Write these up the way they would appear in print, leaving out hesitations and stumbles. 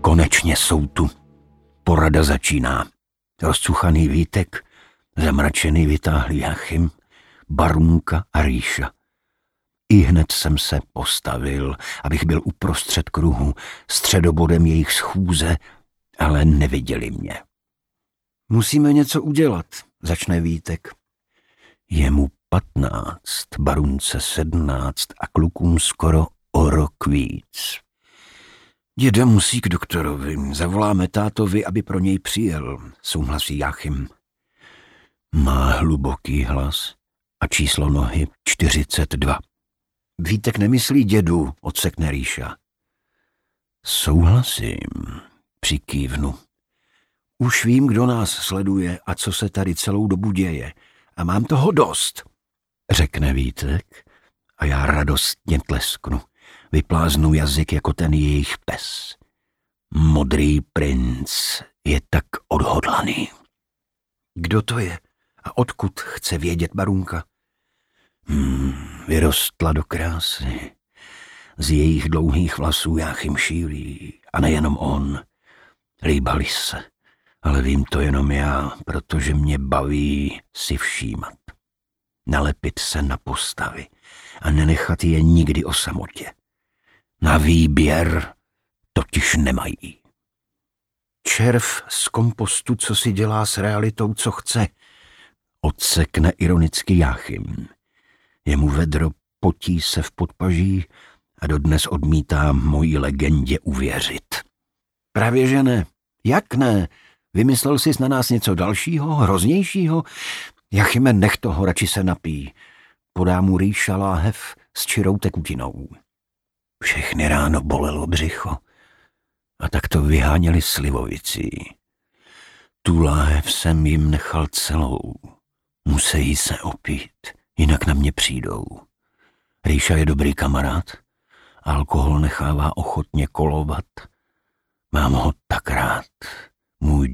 Konečně jsou tu. Porada začíná. Rozcuchaný Vítek, zamračený vytáhlý Jáchym, Barunka a Ríša. Ihned jsem se postavil, abych byl uprostřed kruhu, středobodem jejich schůze, ale neviděli mě. Musíme něco udělat, začne Vítek. Je mu 15, Barunce 17 a klukům skoro o rok víc. Děda musí k doktorovi, zavoláme tátovi, aby pro něj přijel, souhlasí Jáchym. Má hluboký hlas a číslo nohy 42. Vítek nemyslí dědu, odsekne Ríša. Souhlasím, přikývnu. Už vím, kdo nás sleduje a co se tady celou dobu děje. A mám toho dost, řekne Vítek a já radostně tlesknu. Vypláznu jazyk jako ten jejich pes. Modrý princ je tak odhodlaný. Kdo to je a odkud, chce vědět Barunka? Vyrostla do krásy. Z jejich dlouhých vlasů Jáchym šílí. A nejenom on. Líbali se. Ale vím to jenom já, protože mě baví si všímat. Nalepit se na postavy a nenechat je nikdy o samotě. Na výběr totiž nemají. Červ z kompostu, co si dělá s realitou, co chce, odsekne ironicky Jáchym. Jemu vedro potí se v podpaží a dodnes odmítá mojí legendě uvěřit. Právě že ne. Jak ne? Vymyslel jsi na nás něco dalšího, hroznějšího? Jáchyme, nech toho, radši se napí. Podá mu Ríša láhev s čirou tekutinou. Všechny ráno bolelo břicho a tak to vyháněli slivovicí. Tu láhev jsem jim nechal celou. Musí se opít, jinak na mě přijdou. Ríša je dobrý kamarád, alkohol nechává ochotně kolovat. Mám ho tak rád, můj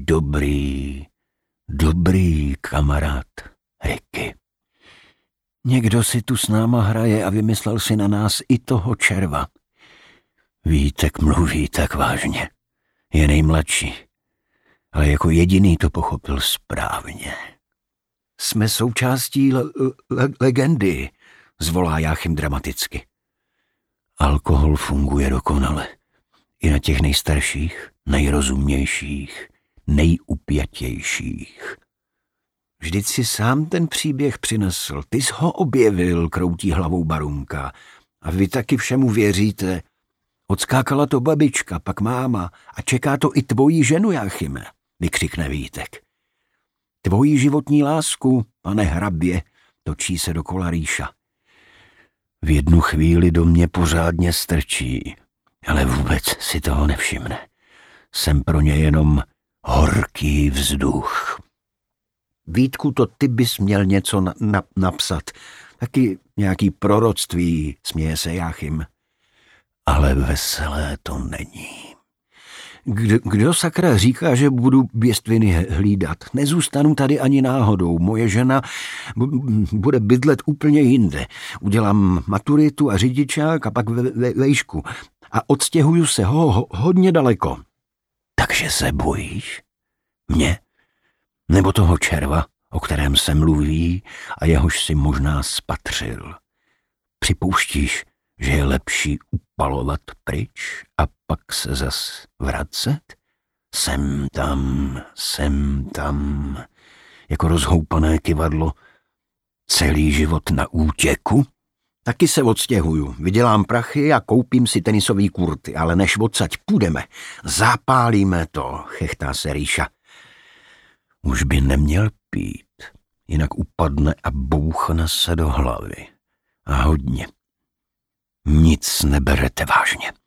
dobrý kamarád Ricky. Někdo si tu s náma hraje a vymyslel si na nás i toho červa. Vítek mluví tak vážně. Je nejmladší, ale jako jediný to pochopil správně. Jsme součástí legendy, zvolá Jáchym dramaticky. Alkohol funguje dokonale. I na těch nejstarších, nejrozumnějších, nejupjatějších. Vždyť si sám ten příběh přinesl, ty jsi ho objevil, kroutí hlavou Barunka. A vy taky všemu věříte. Odskákala to babička, pak máma a čeká to i tvojí ženu, Jáchyme, vykřikne Vítek. Tvojí životní lásku, pane hrabě, točí se dokola Ríša. V jednu chvíli do mě pořádně strčí, ale vůbec si toho nevšimne. Jsem pro ně jenom horký vzduch. Vítku, to ty bys měl něco napsat. Taky nějaký proroctví, směje se Jáchym. Ale veselé to není. Kdo sakra říká, že budu běstviny hlídat? Nezůstanu tady ani náhodou. Moje žena bude bydlet úplně jinde. Udělám maturitu a řidičák a pak vejšku. A odstěhuju se hodně daleko. Takže se bojíš? Mě? Nebo toho červa, o kterém se mluví a jehož si možná spatřil? Připouštíš, že je lepší upalovat pryč a pak se zas vracet? Sem tam, jako rozhoupané kyvadlo, celý život na útěku? Taky se odstěhuju, vydělám prachy a koupím si tenisový kurty, ale než odsaď půjdeme, zapálíme to, chechtá se Ríša. Už by neměl pít, jinak upadne a bouchne se do hlavy. A hodně. Nic neberete vážně.